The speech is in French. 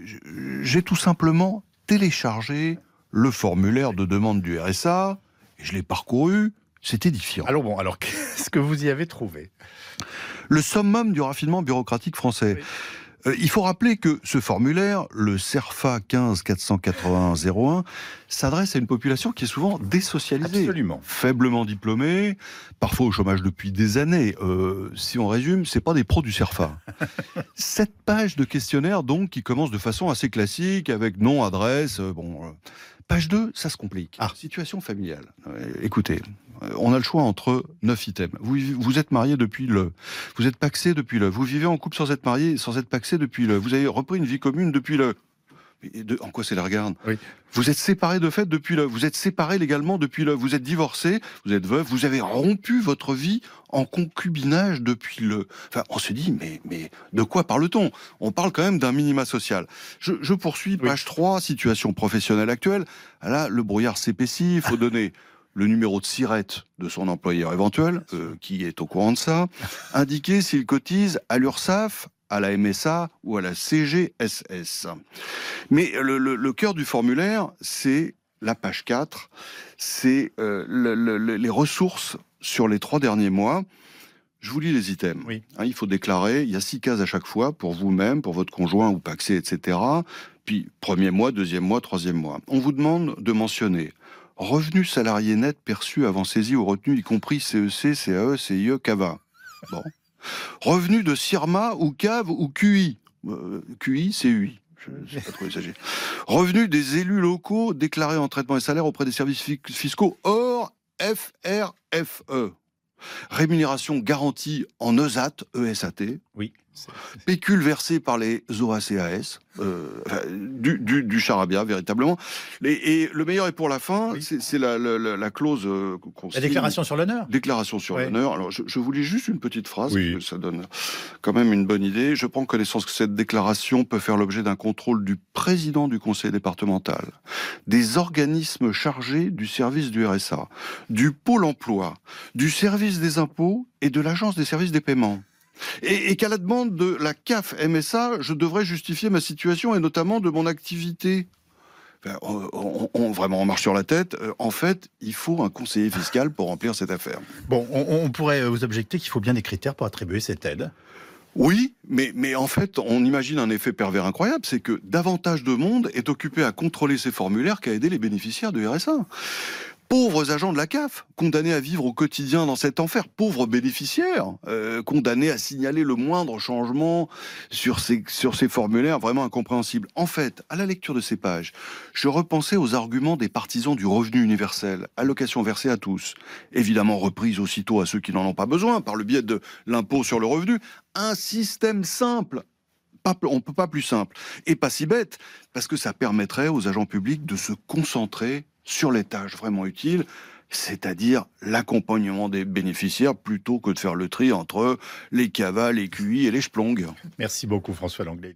j'ai tout simplement téléchargé le formulaire de demande du RSA, et je l'ai parcouru, c'est édifiant. Alors qu'est-ce que vous y avez trouvé ? Le summum du raffinement bureaucratique français. Oui. Il faut rappeler que ce formulaire, le CERFA 15 481 01, s'adresse à une population qui est souvent désocialisée. Absolument. Faiblement diplômée, parfois au chômage depuis des années. Si on résume, c'est pas des pros du CERFA. 7 pages de questionnaire, donc, qui commencent de façon assez classique, avec nom, adresse, Page 2, ça se complique. Situation familiale. Écoutez, on a le choix entre 9 items. Vous êtes marié depuis le... Vous êtes pacsé depuis le... Vous vivez en couple sans être marié, sans être pacsé depuis le... Vous avez repris une vie commune depuis le... En quoi c'est la regarde ? Oui. Vous êtes séparé de fait depuis le... Vous êtes séparé légalement depuis le... Vous êtes divorcé, vous êtes veuf, vous avez rompu votre vie en concubinage depuis le... Enfin, on se dit, mais de quoi parle-t-on ? On parle quand même d'un minima social. Je poursuis, page 3, situation professionnelle actuelle. Là, le brouillard s'épaissit, il faut donner le numéro de SIRET de son employeur éventuel, qui est au courant de ça, indiquer s'il cotise à l'URSSAF, à la MSA ou à la CGSS. Mais le cœur du formulaire, c'est la page 4, c'est les ressources sur les 3 derniers mois. Je vous lis les items. Oui. Il faut déclarer, il y a 6 cases à chaque fois, pour vous-même, pour votre conjoint ou pacsé, etc. Puis, 1er mois, 2e mois, 3e mois. On vous demande de mentionner revenus salariés nets perçus avant saisie ou retenue, y compris CEC, CAE, CIE, CAVA. Bon. Revenus de CIRMA ou CAV ou QI. QI, c'est UI. Je ne sais pas trop exagéré. Revenus des élus locaux déclarés en traitement et salaire auprès des services fiscaux hors FRFE. Rémunération garantie en ESAT, ESAT. Oui. Pécule versé par les OACAS, du charabia, véritablement. Et le meilleur est pour la fin, oui. C'est la clause qu'on La déclaration sur l'honneur. Déclaration sur l'honneur. Alors, je vous lis juste une petite phrase, parce que ça donne quand même une bonne idée. Je prends connaissance que cette déclaration peut faire l'objet d'un contrôle du président du conseil départemental, des organismes chargés du service du RSA, du pôle emploi, du service des impôts et de l'agence des services des paiements. Et qu'à la demande de la CAF MSA, je devrais justifier ma situation et notamment de mon activité. Vraiment, on marche sur la tête. En fait, il faut un conseiller fiscal pour remplir cette affaire. Bon, on pourrait vous objecter qu'il faut bien des critères pour attribuer cette aide. Oui, mais en fait, on imagine un effet pervers incroyable, c'est que davantage de monde est occupé à contrôler ces formulaires qu'à aider les bénéficiaires de RSA. Pauvres agents de la CAF, condamnés à vivre au quotidien dans cet enfer. Pauvres bénéficiaires, condamnés à signaler le moindre changement sur ces formulaires vraiment incompréhensibles. En fait, à la lecture de ces pages, je repensais aux arguments des partisans du revenu universel, allocation versée à tous, évidemment reprise aussitôt à ceux qui n'en ont pas besoin, par le biais de l'impôt sur le revenu. Un système simple. On ne peut pas plus simple. Et pas si bête, parce que ça permettrait aux agents publics de se concentrer sur les tâches vraiment utiles, c'est-à-dire l'accompagnement des bénéficiaires, plutôt que de faire le tri entre les CAVA, les QI et les Splong. Merci beaucoup François Langlais.